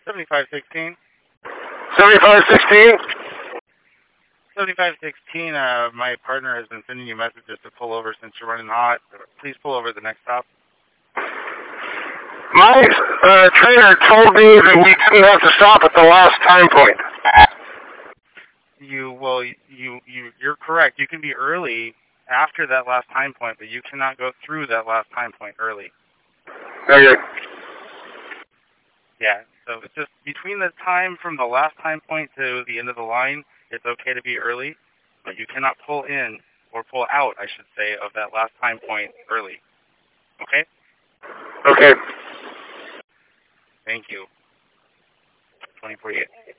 7516. 7516? 7516, my partner has been sending you messages to pull over since you're running hot. Please pull over the next stop. My trainer told me that we didn't have to stop at the last time point. You're correct. You can be early after that last time point, but you cannot go through that last time point early. Okay. Yeah, so it's just between the time from the last time point to the end of the line, it's okay to be early, but you cannot pull in, or pull out, I should say, of that last time point early. Okay? Okay. Thank you. 2048.